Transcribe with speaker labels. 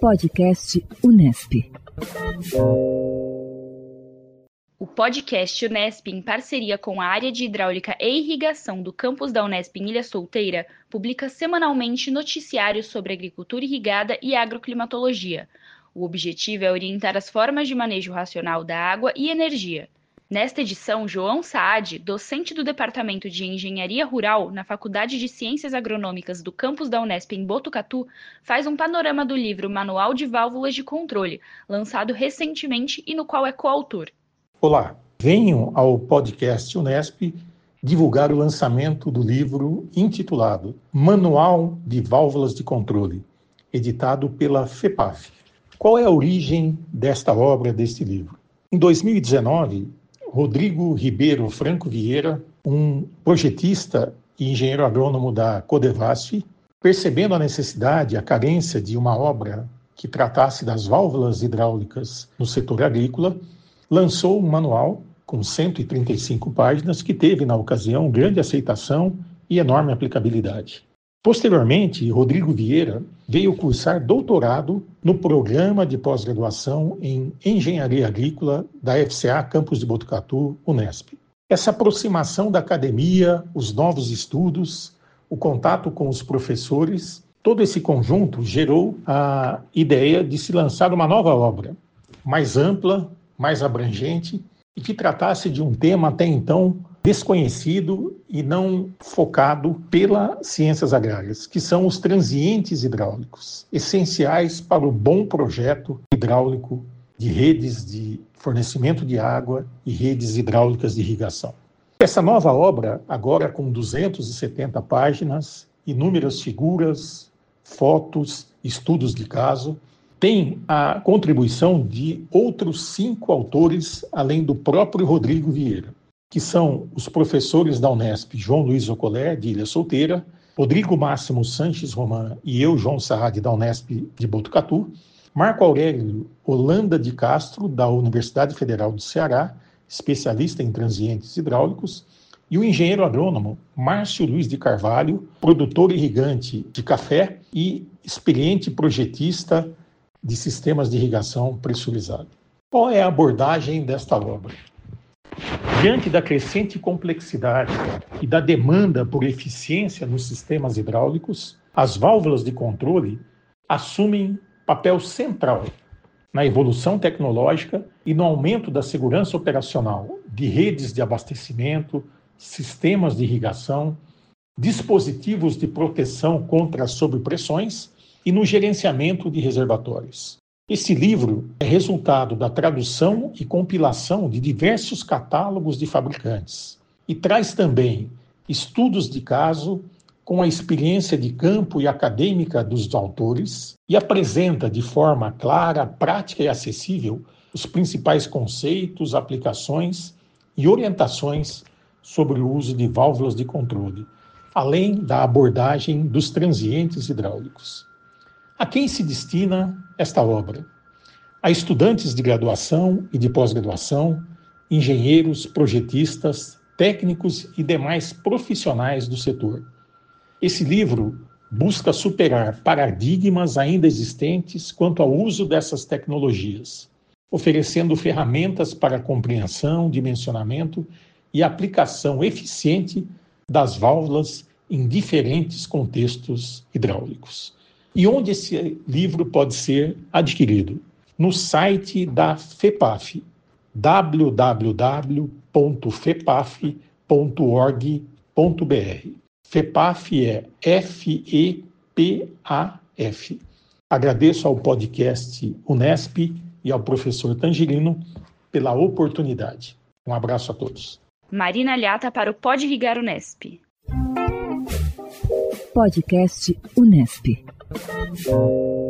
Speaker 1: Podcast Unesp.
Speaker 2: O podcast Unesp, em parceria com a área de hidráulica e irrigação do campus da Unesp em Ilha Solteira, publica semanalmente noticiários sobre agricultura irrigada e agroclimatologia. O objetivo é orientar as formas de manejo racional da água e energia. Nesta edição, João Saad, docente do Departamento de Engenharia Rural na Faculdade de Ciências Agronômicas do campus da Unesp em Botucatu, faz um panorama do livro Manual de Válvulas de Controle, lançado recentemente e no qual é coautor.
Speaker 3: Olá, venho ao podcast Unesp divulgar o lançamento do livro intitulado Manual de Válvulas de Controle, editado pela FEPAF. Qual é a origem desta obra, deste livro? Em 2019, Rodrigo Ribeiro Franco Vieira, um projetista e engenheiro agrônomo da Codevasf, percebendo a necessidade, a carência de uma obra que tratasse das válvulas hidráulicas no setor agrícola, lançou um manual com 135 páginas que teve, na ocasião, grande aceitação e enorme aplicabilidade. Posteriormente, Rodrigo Vieira veio cursar doutorado no programa de pós-graduação em Engenharia Agrícola da FCA Campus de Botucatu, Unesp. Essa aproximação da academia, os novos estudos, o contato com os professores, todo esse conjunto gerou a ideia de se lançar uma nova obra, mais ampla, mais abrangente, e que tratasse de um tema até então desconhecido e não focado pelas ciências agrárias, que são os transientes hidráulicos, essenciais para o bom projeto hidráulico de redes de fornecimento de água e redes hidráulicas de irrigação. Essa nova obra, agora com 270 páginas, inúmeras figuras, fotos, estudos de caso, tem a contribuição de outros 5 autores, além do próprio Rodrigo Vieira, que são os professores da Unesp, João Luiz Ocolé, de Ilha Solteira, Rodrigo Máximo Sanches Roman e eu, João Saad, da Unesp de Botucatu, Marco Aurélio Holanda de Castro, da Universidade Federal do Ceará, especialista em transientes hidráulicos, e o engenheiro agrônomo Márcio Luiz de Carvalho, produtor irrigante de café e experiente projetista de sistemas de irrigação pressurizado. Qual é a abordagem desta obra? Diante da crescente complexidade e da demanda por eficiência nos sistemas hidráulicos, as válvulas de controle assumem papel central na evolução tecnológica e no aumento da segurança operacional de redes de abastecimento, sistemas de irrigação, dispositivos de proteção contra as sobrepressões e no gerenciamento de reservatórios. Esse livro é resultado da tradução e compilação de diversos catálogos de fabricantes e traz também estudos de caso com a experiência de campo e acadêmica dos autores e apresenta de forma clara, prática e acessível os principais conceitos, aplicações e orientações sobre o uso de válvulas de controle, além da abordagem dos transientes hidráulicos. A quem se destina esta obra? A estudantes de graduação e de pós-graduação, engenheiros, projetistas, técnicos e demais profissionais do setor. Esse livro busca superar paradigmas ainda existentes quanto ao uso dessas tecnologias, oferecendo ferramentas para a compreensão, dimensionamento e aplicação eficiente das válvulas em diferentes contextos hidráulicos. E onde esse livro pode ser adquirido? No site da FEPAF, www.fepaf.org.br. FEPAF é F-E-P-A-F. Agradeço ao podcast Unesp e ao professor Tangerino pela oportunidade. Um abraço a todos.
Speaker 2: Marina Lhata para o Pode Irrigar Unesp.
Speaker 1: Podcast Unesp.